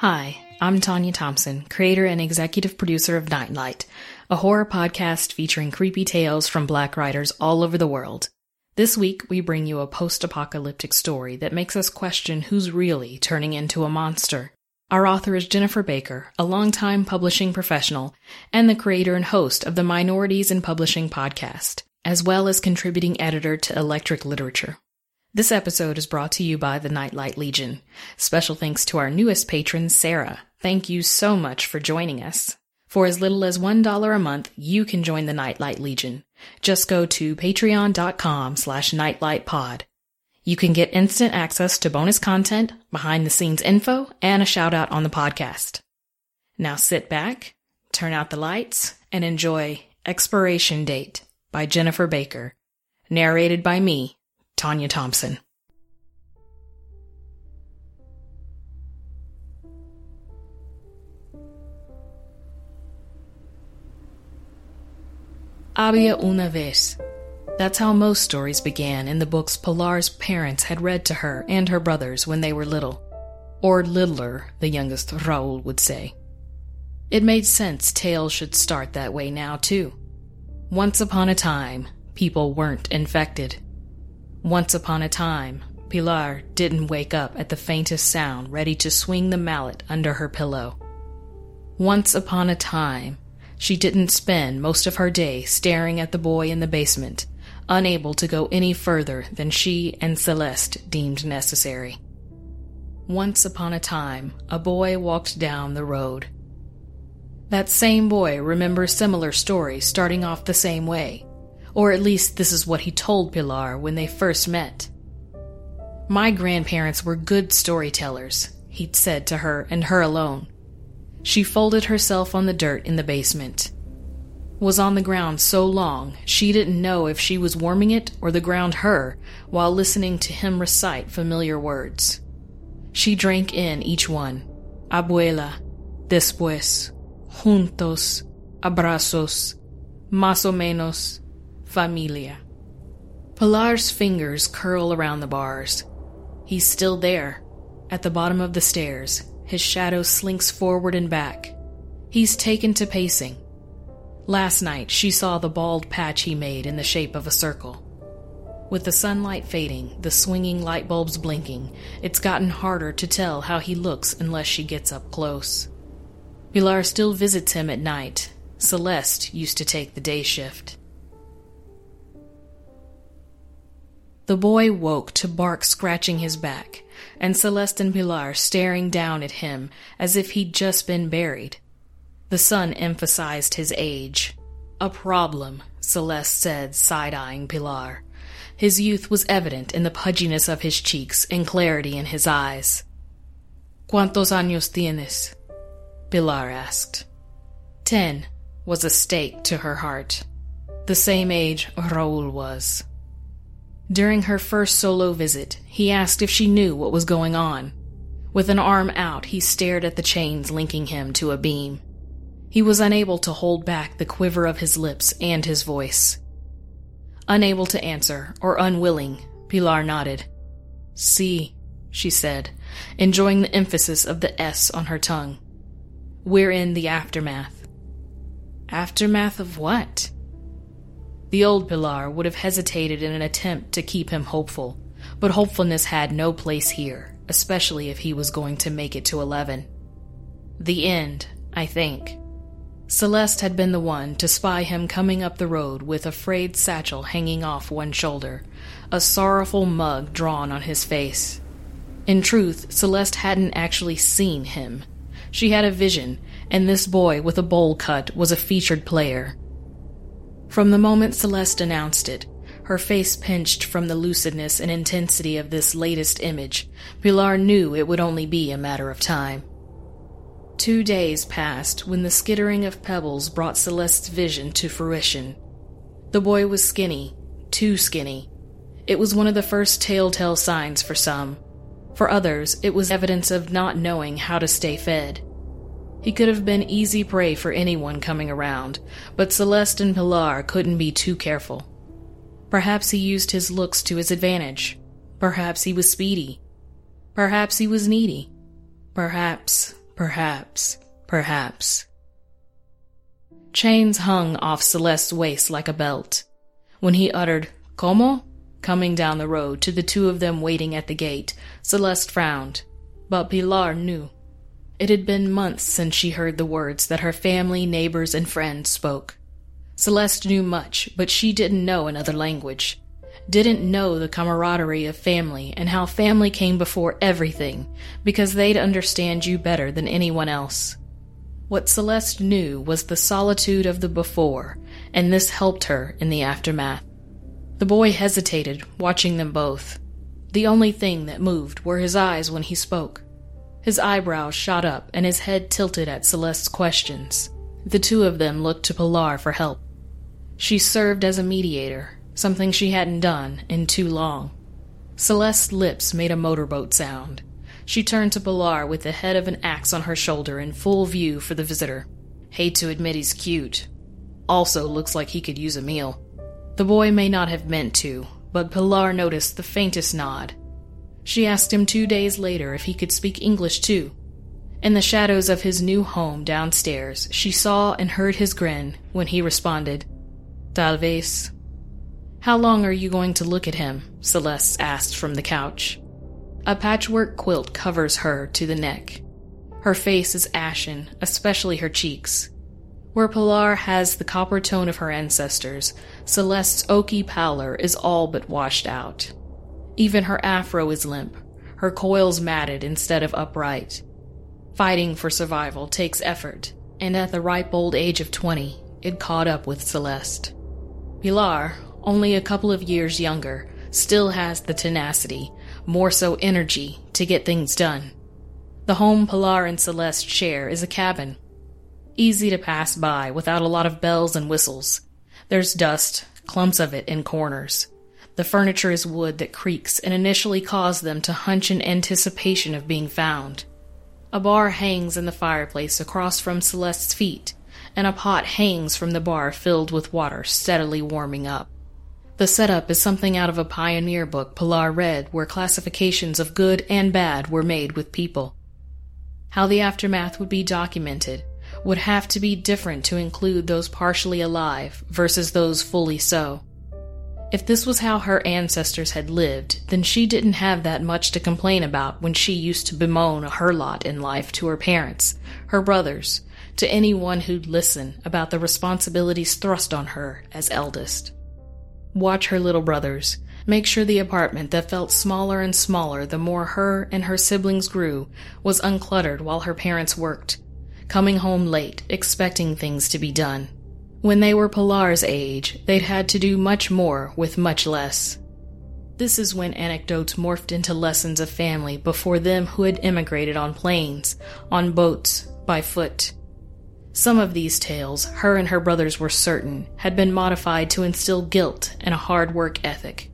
Hi, I'm Tanya Thompson, creator and executive producer of Nightlight, a horror podcast featuring creepy tales from Black writers all over the world. This week, we bring you a post-apocalyptic story that makes us question who's really turning into a monster. Our author is Jennifer Baker, a longtime publishing professional and the creator and host of the Minorities in Publishing podcast, as well as contributing editor to Electric Literature. This episode is brought to you by the Nightlight Legion. Special thanks to our newest patron, Sarah. Thank you so much for joining us. For as little as $1 a month, you can join the Nightlight Legion. Just go to patreon.com/nightlightpod. You can get instant access to bonus content, behind-the-scenes info, and a shout-out on the podcast. Now sit back, turn out the lights, and enjoy Expiration Date by Jennifer Baker, narrated by me, Tanya Thompson. Había una vez. That's how most stories began in the books Pilar's parents had read to her and her brothers when they were little. Or littler, the youngest Raul would say. It made sense tales should start that way now, too. Once upon a time, people weren't infected. Once upon a time, Pilar didn't wake up at the faintest sound ready to swing the mallet under her pillow. Once upon a time, she didn't spend most of her day staring at the boy in the basement, unable to go any further than she and Celeste deemed necessary. Once upon a time, a boy walked down the road. That same boy remembers similar stories starting off the same way. Or at least this is what he told Pilar when they first met. My grandparents were good storytellers, he'd said to her and her alone. She folded herself on the dirt in the basement. Was on the ground so long she didn't know if she was warming it or the ground her while listening to him recite familiar words. She drank in each one. Abuela, después, juntos, abrazos, más o menos, familia. Pilar's fingers curl around the bars. He's still there. At the bottom of the stairs, his shadow slinks forward and back. He's taken to pacing. Last night, she saw the bald patch he made in the shape of a circle. With the sunlight fading, the swinging light bulbs blinking, it's gotten harder to tell how he looks unless she gets up close. Pilar still visits him at night. Celeste used to take the day shift. The boy woke to bark scratching his back, and Celeste and Pilar staring down at him as if he'd just been buried. The sun emphasized his age. A problem, Celeste said, side-eyeing Pilar. His youth was evident in the pudginess of his cheeks and clarity in his eyes. ¿Cuántos años tienes? Pilar asked. 10 was a stake to her heart. The same age Raul was. During her first solo visit, he asked if she knew what was going on. With an arm out, he stared at the chains linking him to a beam. He was unable to hold back the quiver of his lips and his voice. Unable to answer, or unwilling, Pilar nodded. Sí, she said, enjoying the emphasis of the S on her tongue. We're in the aftermath. Aftermath of what? The old Pilar would have hesitated in an attempt to keep him hopeful, but hopefulness had no place here, especially if he was going to make it to 11. The end, I think. Celeste had been the one to spy him coming up the road with a frayed satchel hanging off one shoulder, a sorrowful mug drawn on his face. In truth, Celeste hadn't actually seen him. She had a vision, and this boy with a bowl cut was a featured player. From the moment Celeste announced it, her face pinched from the lucidness and intensity of this latest image, Pilar knew it would only be a matter of time. 2 days passed when the skittering of pebbles brought Celeste's vision to fruition. The boy was skinny, too skinny. It was one of the first telltale signs for some. For others, it was evidence of not knowing how to stay fed. He could have been easy prey for anyone coming around, but Celeste and Pilar couldn't be too careful. Perhaps he used his looks to his advantage. Perhaps he was speedy. Perhaps he was needy. Perhaps Perhaps. Chains hung off Celeste's waist like a belt. When he uttered, "Como?" coming down the road to the two of them waiting at the gate, Celeste frowned. But Pilar knew. It had been months since she heard the words that her family, neighbors, and friends spoke. Celeste knew much, but she didn't know another language. Didn't know the camaraderie of family and how family came before everything, because they'd understand you better than anyone else. What Celeste knew was the solitude of the before, and this helped her in the aftermath. The boy hesitated, watching them both. The only thing that moved were his eyes when he spoke. His eyebrows shot up and his head tilted at Celeste's questions. The two of them looked to Pilar for help. She served as a mediator, something she hadn't done in too long. Celeste's lips made a motorboat sound. She turned to Pilar with the head of an axe on her shoulder in full view for the visitor. "Hate to admit he's cute. Also looks like he could use a meal." The boy may not have meant to, but Pilar noticed the faintest nod. She asked him 2 days later if he could speak English too. In the shadows of his new home downstairs, she saw and heard his grin when he responded, "Tal vez." "How long are you going to look at him?" Celeste asked from the couch. A patchwork quilt covers her to the neck. Her face is ashen, especially her cheeks. Where Pilar has the copper tone of her ancestors, Celeste's oaky pallor is all but washed out. Even her afro is limp, her coils matted instead of upright. Fighting for survival takes effort, and at the ripe old age of 20, it caught up with Celeste. Pilar, only a couple of years younger, still has the tenacity, more so energy, to get things done. The home Pilar and Celeste share is a cabin. Easy to pass by without a lot of bells and whistles. There's dust, clumps of it in corners. The furniture is wood that creaks and initially cause them to hunch in anticipation of being found. A bar hangs in the fireplace across from Celeste's feet, and a pot hangs from the bar filled with water steadily warming up. The setup is something out of a pioneer book Pilar read where classifications of good and bad were made with people. How the aftermath would be documented would have to be different to include those partially alive versus those fully so. If this was how her ancestors had lived, then she didn't have that much to complain about when she used to bemoan her lot in life to her parents, her brothers, to anyone who'd listen about the responsibilities thrust on her as eldest. Watch her little brothers, make sure the apartment that felt smaller and smaller the more her and her siblings grew was uncluttered while her parents worked, coming home late, expecting things to be done. When they were Pilar's age, they'd had to do much more with much less. This is when anecdotes morphed into lessons of family before them who had immigrated on planes, on boats, by foot. Some of these tales, her and her brothers were certain, had been modified to instill guilt and a hard work ethic.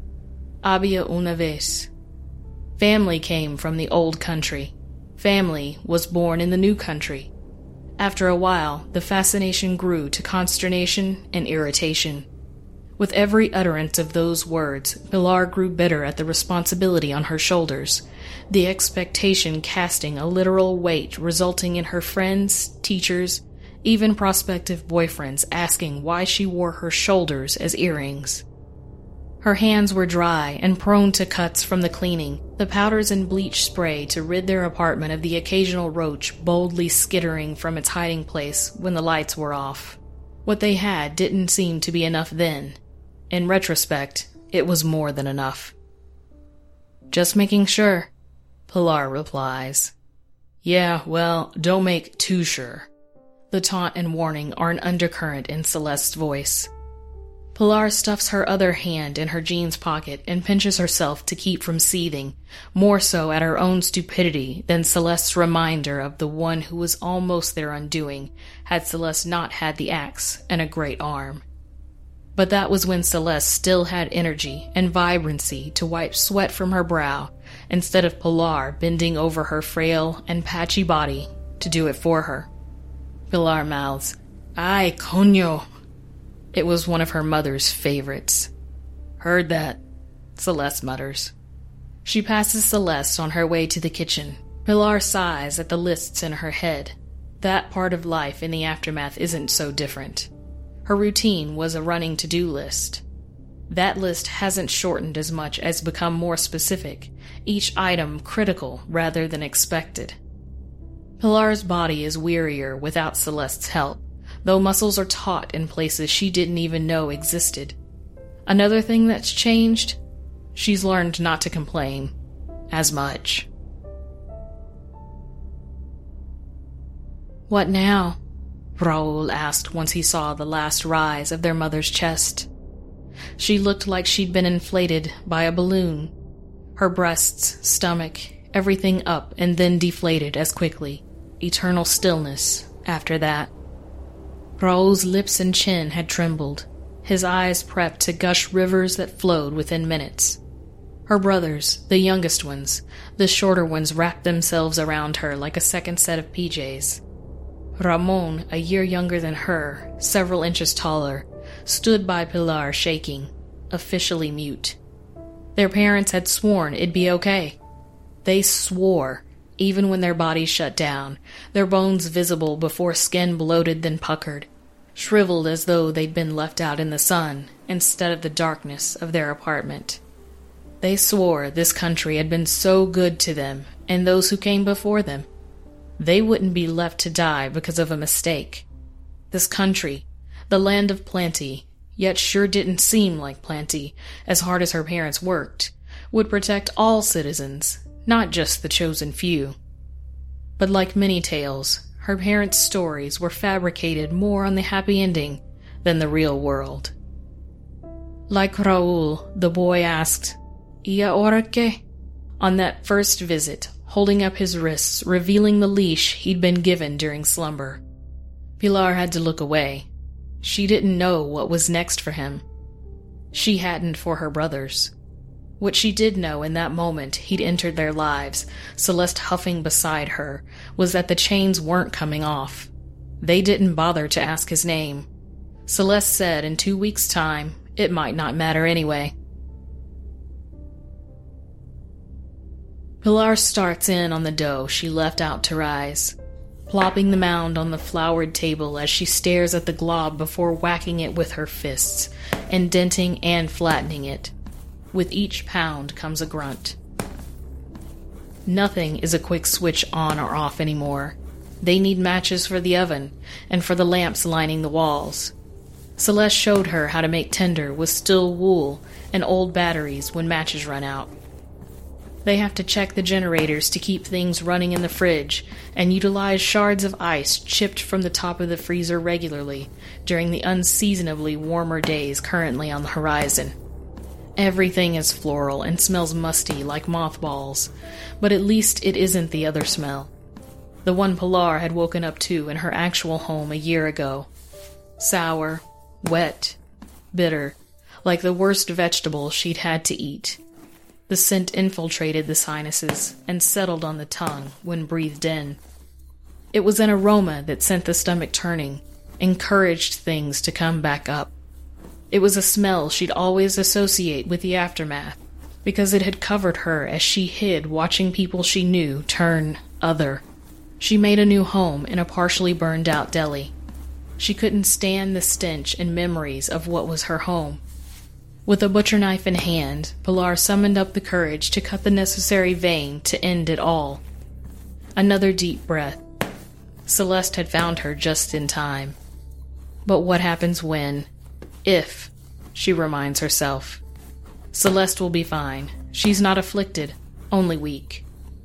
Había una vez. Family came from the old country. Family was born in the new country. After a while, the fascination grew to consternation and irritation. With every utterance of those words, Pilar grew bitter at the responsibility on her shoulders, the expectation casting a literal weight resulting in her friends, teachers, even prospective boyfriends asking why she wore her shoulders as earrings. Her hands were dry and prone to cuts from the cleaning, the powders and bleach spray to rid their apartment of the occasional roach boldly skittering from its hiding place when the lights were off. What they had didn't seem to be enough then. In retrospect, it was more than enough. "Just making sure," Pilar replies. "Yeah, well, don't make too sure." The taunt and warning are an undercurrent in Celeste's voice. Pilar stuffs her other hand in her jeans pocket and pinches herself to keep from seething, more so at her own stupidity than Celeste's reminder of the one who was almost their undoing had Celeste not had the axe and a great arm. But that was when Celeste still had energy and vibrancy to wipe sweat from her brow, instead of Pilar bending over her frail and patchy body to do it for her. Pilar mouths, "Ay, coño." It was one of her mother's favorites. "Heard that," Celeste mutters. She passes Celeste on her way to the kitchen. Pilar sighs at the lists in her head. That part of life in the aftermath isn't so different. Her routine was a running to-do list. That list hasn't shortened as much as become more specific, each item critical rather than expected. Pilar's body is wearier without Celeste's help, though muscles are taut in places she didn't even know existed. Another thing that's changed? She's learned not to complain as much. "What now?" Raoul asked once he saw the last rise of their mother's chest. She looked like she'd been inflated by a balloon. Her breasts, stomach, everything up and then deflated as quickly. Eternal stillness after that. Raoul's lips and chin had trembled, his eyes prepped to gush rivers that flowed within minutes. Her brothers, the youngest ones, the shorter ones, wrapped themselves around her like a second set of PJs. Ramon, a year younger than her, several inches taller, stood by Pilar shaking, officially mute. Their parents had sworn it'd be okay. They swore, even when their bodies shut down, their bones visible before skin bloated then puckered, shriveled as though they'd been left out in the sun instead of the darkness of their apartment. They swore this country had been so good to them and those who came before them. They wouldn't be left to die because of a mistake. This country, the land of plenty, yet sure didn't seem like plenty, as hard as her parents worked, would protect all citizens, not just the chosen few. But like many tales, her parents' stories were fabricated more on the happy ending than the real world. Like Raoul, the boy asked, "Y ahora qué?" on that first visit, holding up his wrists, revealing the leash he'd been given during slumber. Pilar had to look away. She didn't know what was next for him. She hadn't for her brothers. What she did know in that moment he'd entered their lives, Celeste huffing beside her, was that the chains weren't coming off. They didn't bother to ask his name. Celeste said in 2 weeks' time, it might not matter anyway. Pilar starts in on the dough she left out to rise, plopping the mound on the floured table as she stares at the glob before whacking it with her fists, indenting and flattening it. With each pound comes a grunt. Nothing is a quick switch on or off anymore. They need matches for the oven and for the lamps lining the walls. Celeste showed her how to make tinder with still wool and old batteries when matches run out. They have to check the generators to keep things running in the fridge and utilize shards of ice chipped from the top of the freezer regularly during the unseasonably warmer days currently on the horizon. Everything is floral and smells musty like mothballs, but at least it isn't the other smell. The one Pilar had woken up to in her actual home a year ago. Sour, wet, bitter, like the worst vegetable she'd had to eat. The scent infiltrated the sinuses and settled on the tongue when breathed in. It was an aroma that sent the stomach turning, encouraged things to come back up. It was a smell she'd always associate with the aftermath, because it had covered her as she hid watching people she knew turn other. She made a new home in a partially burned-out deli. She couldn't stand the stench and memories of what was her home. With a butcher knife in hand, Pilar summoned up the courage to cut the necessary vein to end it all. Another deep breath. Celeste had found her just in time. But what happens when? If, she reminds herself. Celeste will be fine. She's not afflicted, only weak.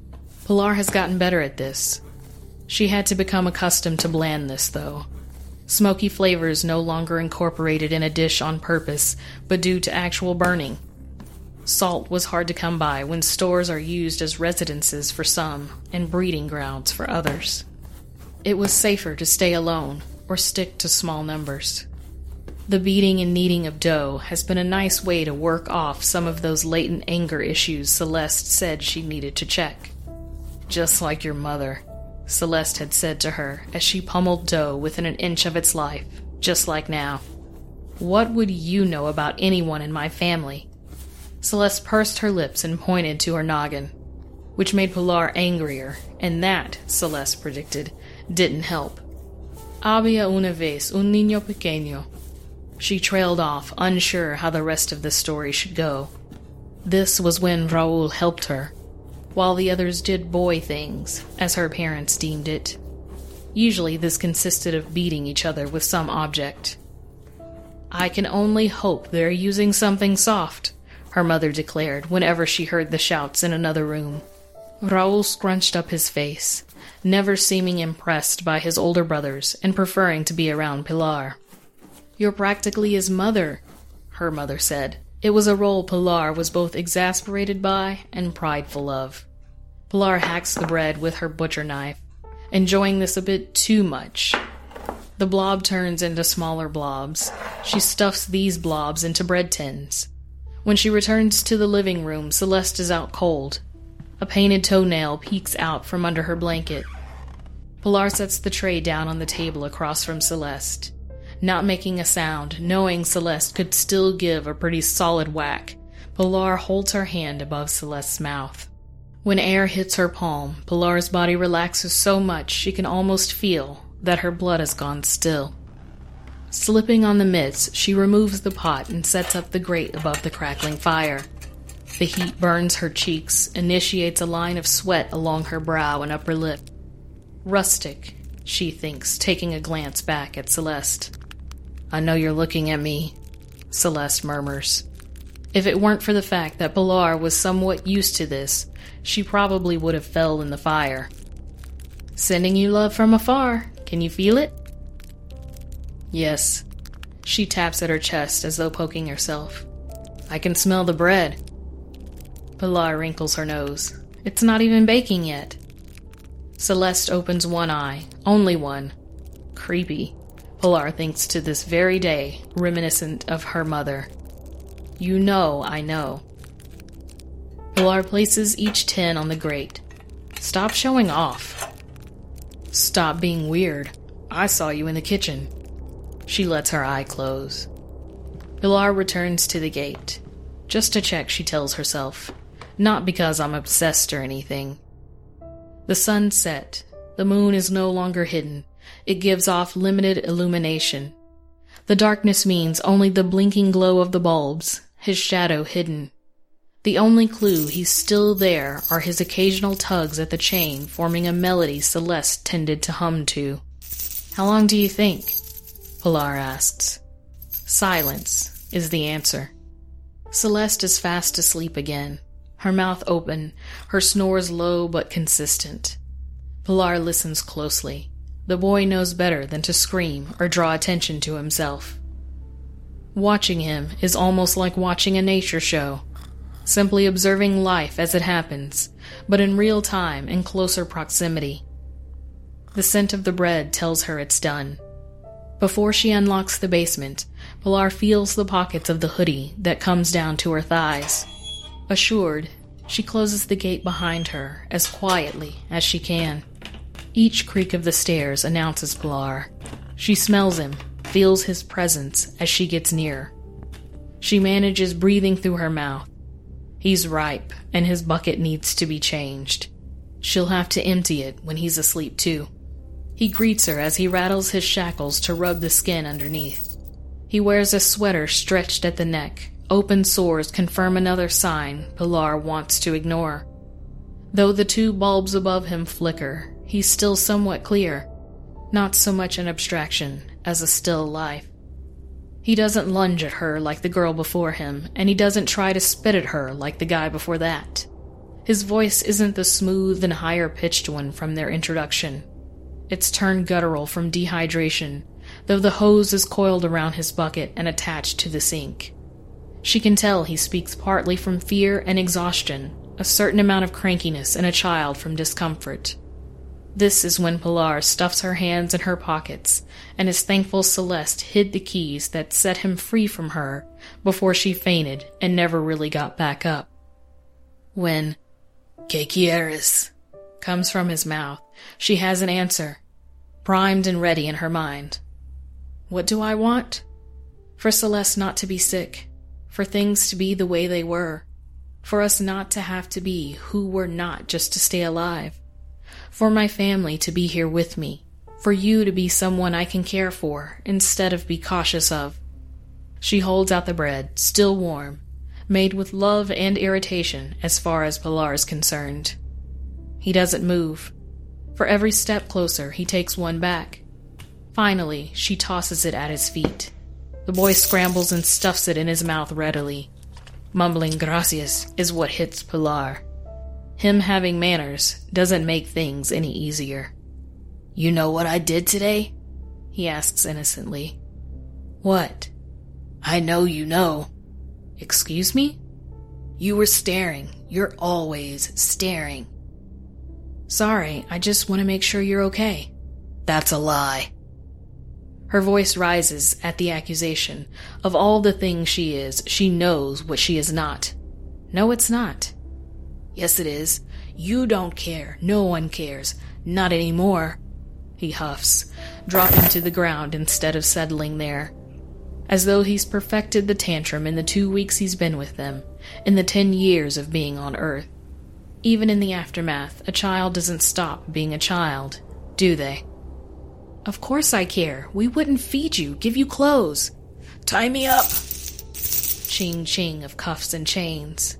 Pilar has gotten better at this. She had to become accustomed to blandness, though. Smoky flavors no longer incorporated in a dish on purpose, but due to actual burning. Salt was hard to come by when stores are used as residences for some and breeding grounds for others. It was safer to stay alone or stick to small numbers. The beating and kneading of dough has been a nice way to work off some of those latent anger issues Celeste said she needed to check. Just like your mother, Celeste had said to her as she pummeled dough within an inch of its life, just like now. What would you know about anyone in my family? Celeste pursed her lips and pointed to her noggin. which made Pilar angrier, and that, Celeste predicted, didn't help. Había una vez un niño pequeño. She trailed off, unsure how the rest of the story should go. This was when Raúl helped her, while the others did boy things, as her parents deemed it. Usually this consisted of beating each other with some object. I can only hope they're using something soft, her mother declared whenever she heard the shouts in another room. Raúl scrunched up his face, never seeming impressed by his older brothers and preferring to be around Pilar. You're practically his mother, her mother said. It was a role Pilar was both exasperated by and prideful of. Pilar hacks the bread with her butcher knife, enjoying this a bit too much. The blob turns into smaller blobs. She stuffs these blobs into bread tins. When she returns to the living room, Celeste is out cold. A painted toenail peeks out from under her blanket. Pilar sets the tray down on the table across from Celeste. Not making a sound, knowing Celeste could still give a pretty solid whack, Pilar holds her hand above Celeste's mouth. When air hits her palm, Pilar's body relaxes so much she can almost feel that her blood has gone still. Slipping on the mitts, she removes the pot and sets up the grate above the crackling fire. The heat burns her cheeks, initiates a line of sweat along her brow and upper lip. Rustic, she thinks, taking a glance back at Celeste. I know you're looking at me, Celeste murmurs. If it weren't for the fact that Pilar was somewhat used to this, she probably would have fell in the fire. Sending you love from afar. Can you feel it? Yes. She taps at her chest as though poking herself. I can smell the bread. Pilar wrinkles her nose. It's not even baking yet. Celeste opens one eye, only one. Creepy, Pilar thinks to this very day, reminiscent of her mother. You know I know. Pilar places each tin on the grate. Stop showing off. Stop being weird. I saw you in the kitchen. She lets her eye close. Pilar returns to the gate. Just to check, she tells herself. Not because I'm obsessed or anything. The sun set. The moon is no longer hidden. It gives off limited illumination. The darkness means only the blinking glow of the bulbs, his shadow hidden. The only clue he's still there are his occasional tugs at the chain forming a melody Celeste tended to hum to. How long do you think? Pilar asks. Silence is the answer. Celeste is fast asleep again, her mouth open, her snores low but consistent. Pilar listens closely. The boy knows better than to scream or draw attention to himself. Watching him is almost like watching a nature show, simply observing life as it happens, but in real time and closer proximity. The scent of the bread tells her it's done. Before she unlocks the basement, Pilar feels the pockets of the hoodie that comes down to her thighs. Assured, she closes the gate behind her as quietly as she can. Each creak of the stairs announces Pilar. She smells him, feels his presence as she gets near. She manages breathing through her mouth. He's ripe, and his bucket needs to be changed. She'll have to empty it when he's asleep too. He greets her as he rattles his shackles to rub the skin underneath. He wears a sweater stretched at the neck. Open sores confirm another sign Pilar wants to ignore. Though the two bulbs above him flicker, he's still somewhat clear. Not so much an abstraction as a still life. He doesn't lunge at her like the girl before him, and he doesn't try to spit at her like the guy before that. His voice isn't the smooth and higher-pitched one from their introduction. It's turned guttural from dehydration, though the hose is coiled around his bucket and attached to the sink. She can tell he speaks partly from fear and exhaustion, a certain amount of crankiness in a child from discomfort. This is when Pilar stuffs her hands in her pockets and is thankful Celeste hid the keys that set him free from her before she fainted and never really got back up. When "¿Qué quieres?" comes from his mouth, she has an answer, primed and ready in her mind. What do I want? For Celeste not to be sick, for things to be the way they were, For us not to have to be who we're not just to stay alive. For my family to be here with me. For you to be someone I can care for instead of be cautious of. She holds out the bread, still warm, made with love and irritation as far as Pilar is concerned. He doesn't move. For every step closer, he takes one back. Finally, she tosses it at his feet. The boy scrambles and stuffs it in his mouth readily. Mumbling gracias is what hits Pilar. Him having manners doesn't make things any easier. "You know what I did today?" he asks innocently. "What?" "I know you know." "Excuse me?" "You were staring. You're always staring." "Sorry, I just want to make sure you're okay." "That's a lie." Her voice rises at the accusation. Of all the things she is, she knows what she is not. No, it's not. "Yes, it is. You don't care. No one cares. Not anymore," he huffs, dropping to the ground instead of settling there. As though he's perfected the tantrum in the 2 weeks he's been with them, in the 10 years of being on Earth. Even in the aftermath, a child doesn't stop being a child, do they? "Of course I care. We wouldn't feed you, give you clothes." "Tie me up!" Ching-ching of cuffs and chains.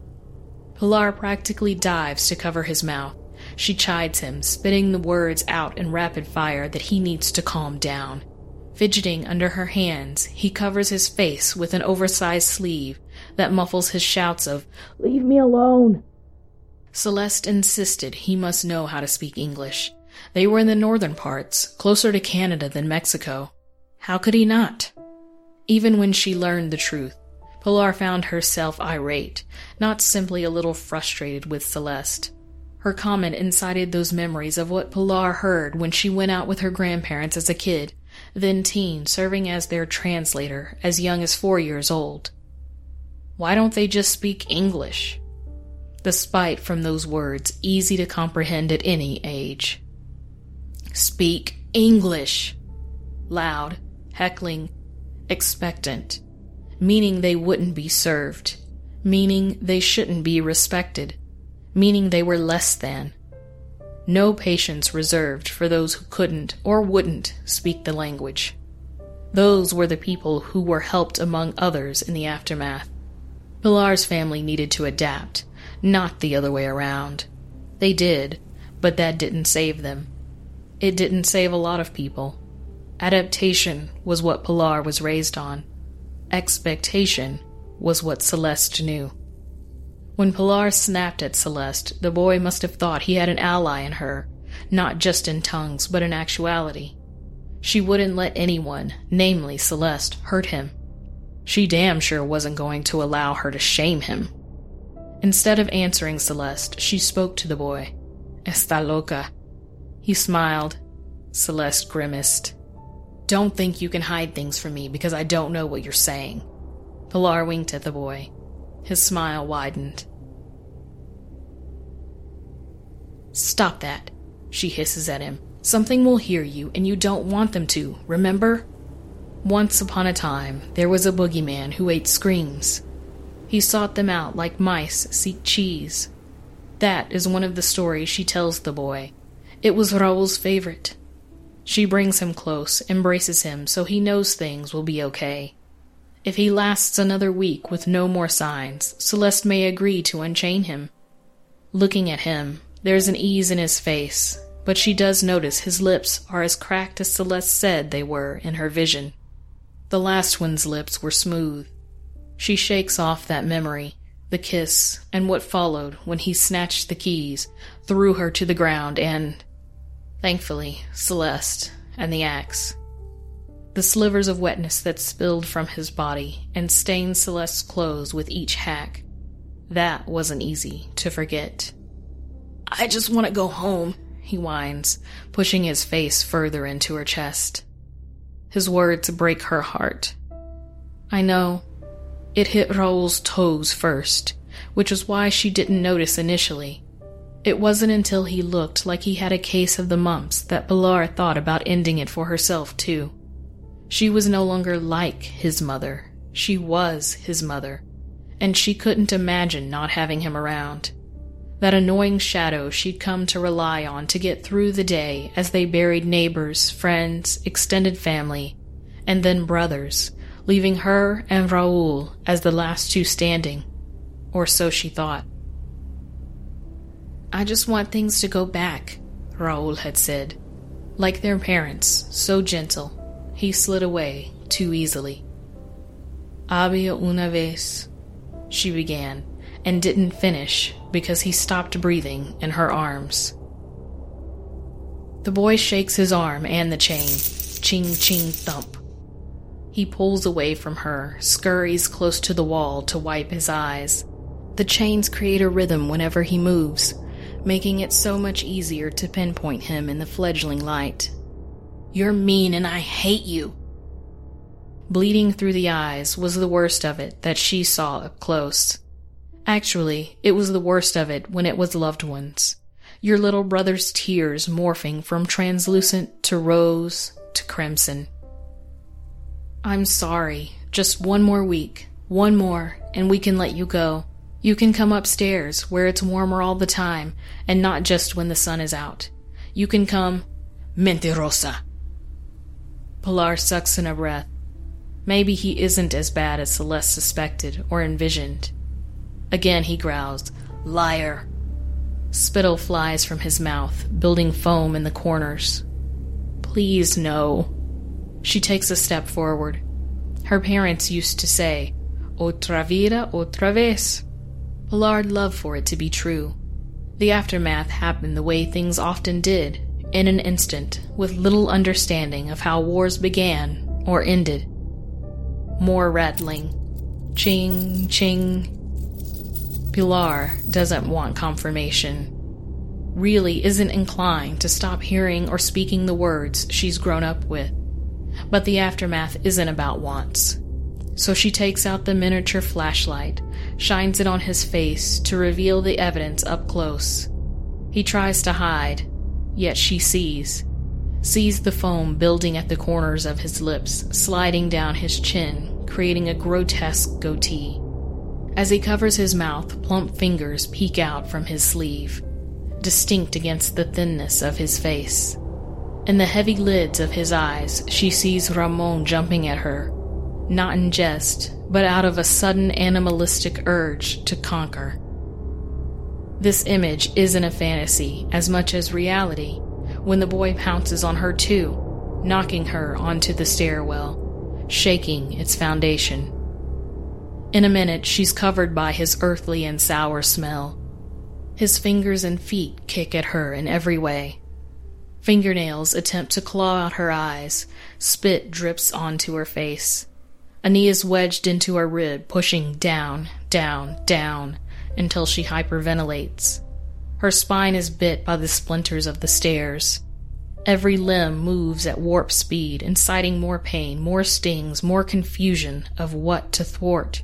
Pilar practically dives to cover his mouth. She chides him, spitting the words out in rapid fire that he needs to calm down. Fidgeting under her hands, he covers his face with an oversized sleeve that muffles his shouts of, "Leave me alone!" Celeste insisted he must know how to speak English. They were in the northern parts, closer to Canada than Mexico. How could he not? Even when she learned the truth, Pilar found herself irate, not simply a little frustrated with Celeste. Her comment incited those memories of what Pilar heard when she went out with her grandparents as a kid, then teen, serving as their translator as young as 4 years old. Why don't they just speak English? The spite from those words, easy to comprehend at any age. Speak English! Loud, heckling, expectant, meaning they wouldn't be served, meaning they shouldn't be respected, meaning they were less than. No patience reserved for those who couldn't or wouldn't speak the language. Those were the people who were helped among others in the aftermath. Pilar's family needed to adapt, not the other way around. They did, but that didn't save them. It didn't save a lot of people. Adaptation was what Pilar was raised on. Expectation was what Celeste knew. When Pilar snapped at Celeste, the boy must have thought he had an ally in her, not just in tongues, but in actuality. She wouldn't let anyone, namely Celeste, hurt him. She damn sure wasn't going to allow her to shame him. Instead of answering Celeste, she spoke to the boy. "Está loca." He smiled. Celeste grimaced. "Don't think you can hide things from me because I don't know what you're saying." Pilar winked at the boy. His smile widened. "Stop that," she hisses at him. "Something will hear you, and you don't want them to, remember? Once upon a time, there was a boogeyman who ate screams. He sought them out like mice seek cheese. That is one of the stories she tells the boy. It was Raul's favorite. She brings him close, embraces him so he knows things will be okay. If he lasts another week with no more signs, Celeste may agree to unchain him. Looking at him, there's an ease in his face, but she does notice his lips are as cracked as Celeste said they were in her vision. The last one's lips were smooth. She shakes off that memory, the kiss, and what followed when he snatched the keys, threw her to the ground, and, thankfully, Celeste and the axe. The slivers of wetness that spilled from his body and stained Celeste's clothes with each hack. That wasn't easy to forget. "I just want to go home," he whines, pushing his face further into her chest. His words break her heart. I know. It hit Raul's toes first, which was why she didn't notice initially. It wasn't until he looked like he had a case of the mumps that Pilar thought about ending it for herself, too. She was no longer like his mother. She was his mother. and she couldn't imagine not having him around. That annoying shadow she'd come to rely on to get through the day as they buried neighbors, friends, extended family, and then brothers, leaving her and Raul as the last two standing. Or so she thought. "I just want things to go back," Raul had said. Like their parents, so gentle, he slid away too easily. "Había una vez," she began, and didn't finish because he stopped breathing in her arms. The boy shakes his arm and the chain. Ching, ching, thump. He pulls away from her, scurries close to the wall to wipe his eyes. The chains create a rhythm whenever he moves, making it so much easier to pinpoint him in the fledgling light. "You're mean and I hate you." Bleeding through the eyes was the worst of it that she saw up close. Actually, it was the worst of it when it was loved ones. Your little brother's tears morphing from translucent to rose to crimson. "I'm sorry. Just one more week. One more, and we can let you go. You can come upstairs, where it's warmer all the time, and not just when the sun is out. You can come—" "Mentirosa!" Pilar sucks in a breath. Maybe he isn't as bad as Celeste suspected or envisioned. Again he growls, "Liar!" Spittle flies from his mouth, building foam in the corners. "Please, no." She takes a step forward. Her parents used to say, "Otra vida, otra vez." Pilar'd love for it to be true. The aftermath happened the way things often did, in an instant, with little understanding of how wars began or ended. More rattling. Ching, ching. Pilar doesn't want confirmation. Really isn't inclined to stop hearing or speaking the words she's grown up with. But the aftermath isn't about wants. So she takes out the miniature flashlight, shines it on his face to reveal the evidence up close. He tries to hide, yet she sees the foam building at the corners of his lips, sliding down his chin, creating a grotesque goatee. As he covers his mouth, plump fingers peek out from his sleeve, distinct against the thinness of his face. In the heavy lids of his eyes, she sees Ramon jumping at her, not in jest, but out of a sudden animalistic urge to conquer. This image isn't a fantasy as much as reality, when the boy pounces on her too, knocking her onto the stairwell, shaking its foundation. In a minute, she's covered by his earthly and sour smell. His fingers and feet kick at her in every way. Fingernails attempt to claw out her eyes, spit drips onto her face. A knee is wedged into her rib, pushing down, down, down, until she hyperventilates. Her spine is bit by the splinters of the stairs. Every limb moves at warp speed, inciting more pain, more stings, more confusion of what to thwart.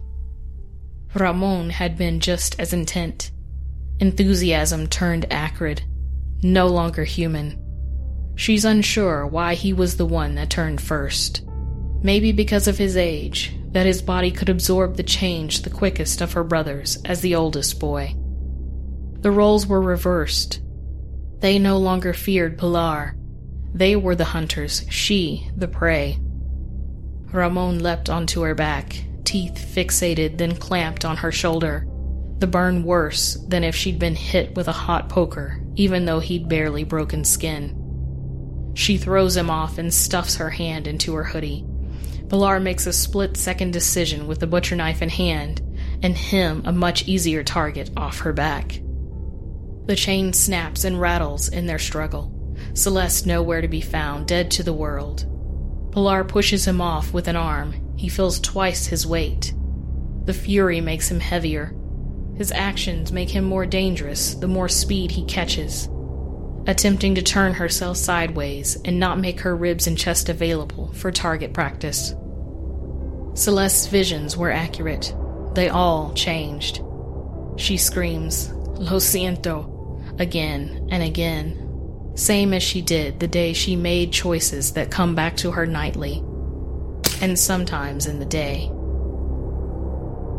Ramon had been just as intent. Enthusiasm turned acrid, no longer human. She's unsure why he was the one that turned first. Maybe because of his age, that his body could absorb the change the quickest of her brothers as the oldest boy. The roles were reversed. They no longer feared Pilar. They were the hunters, she the prey. Ramon leapt onto her back, teeth fixated then clamped on her shoulder, the burn worse than if she'd been hit with a hot poker, even though he'd barely broken skin. She throws him off and stuffs her hand into her hoodie. Pilar makes a split-second decision with the butcher knife in hand, and him a much easier target off her back. The chain snaps and rattles in their struggle. Celeste nowhere to be found, dead to the world. Pilar pushes him off with an arm. He feels twice his weight. The fury makes him heavier. His actions make him more dangerous the more speed he catches. Attempting to turn herself sideways and not make her ribs and chest available for target practice. Celeste's visions were accurate. They all changed. She screams, "Lo siento," again and again, same as she did the day she made choices that come back to her nightly, and sometimes in the day.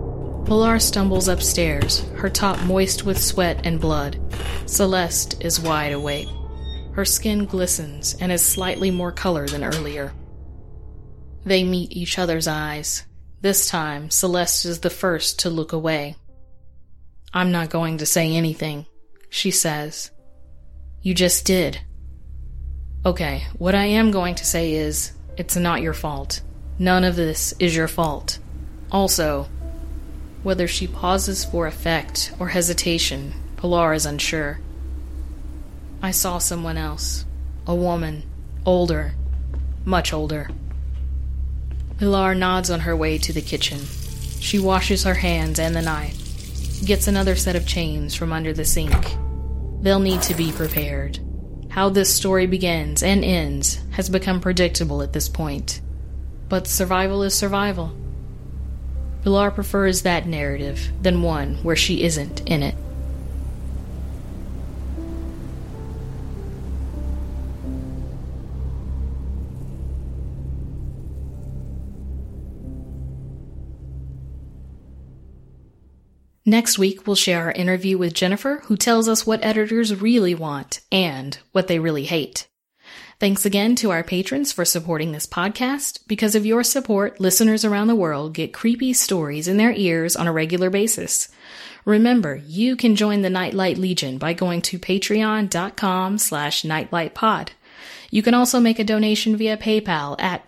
Pilar stumbles upstairs, her top moist with sweat and blood. Celeste is wide awake. Her skin glistens and is slightly more color than earlier. They meet each other's eyes. This time, Celeste is the first to look away. "I'm not going to say anything," she says. "You just did." "Okay, what I am going to say is, it's not your fault. None of this is your fault. Also," whether she pauses for effect or hesitation, Pilar is unsure. "I saw someone else. A woman. Older. Much older." Pilar nods on her way to the kitchen. She washes her hands and the knife, gets another set of chains from under the sink. They'll need to be prepared. How this story begins and ends has become predictable at this point. But survival is survival. Pilar prefers that narrative than one where she isn't in it. Next week, we'll share our interview with Jennifer, who tells us what editors really want and what they really hate. Thanks again to our patrons for supporting this podcast. Because of your support, listeners around the world get creepy stories in their ears on a regular basis. Remember, you can join the Nightlight Legion by going to patreon.com/nightlightpod. You can also make a donation via PayPal at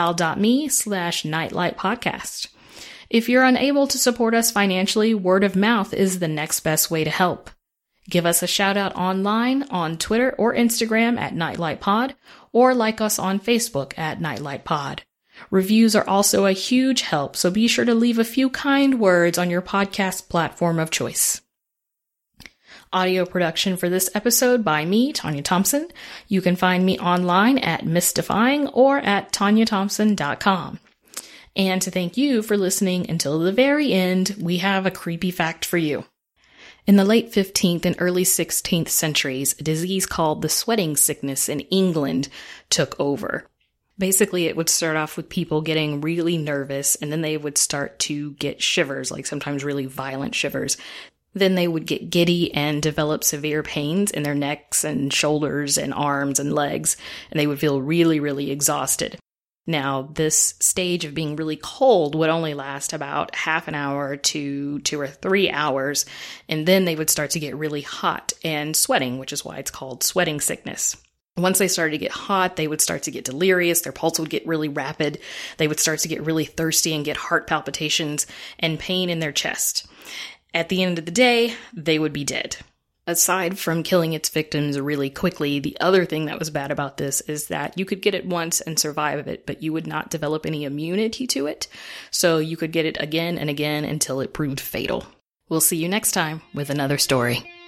paypal.me/nightlightpodcast. If you're unable to support us financially, word of mouth is the next best way to help. Give us a shout out online on Twitter or Instagram at NightlightPod, or like us on Facebook at NightlightPod. Reviews are also a huge help, so be sure to leave a few kind words on your podcast platform of choice. Audio production for this episode by me, Tanya Thompson. You can find me online at Mystifying or at TanyaThompson.com. And to thank you for listening until the very end, we have a creepy fact for you. In the late 15th and early 16th centuries, a disease called the sweating sickness in England took over. Basically, it would start off with people getting really nervous, and then they would start to get shivers, like sometimes really violent shivers. Then they would get giddy and develop severe pains in their necks and shoulders and arms and legs, and they would feel really, really exhausted. Now, this stage of being really cold would only last about half an hour to 2 or 3 hours, and then they would start to get really hot and sweating, which is why it's called sweating sickness. Once they started to get hot, they would start to get delirious, their pulse would get really rapid, they would start to get really thirsty and get heart palpitations and pain in their chest. At the end of the day, they would be dead. Aside from killing its victims really quickly, the other thing that was bad about this is that you could get it once and survive it, but you would not develop any immunity to it, so you could get it again and again until it proved fatal. We'll see you next time with another story.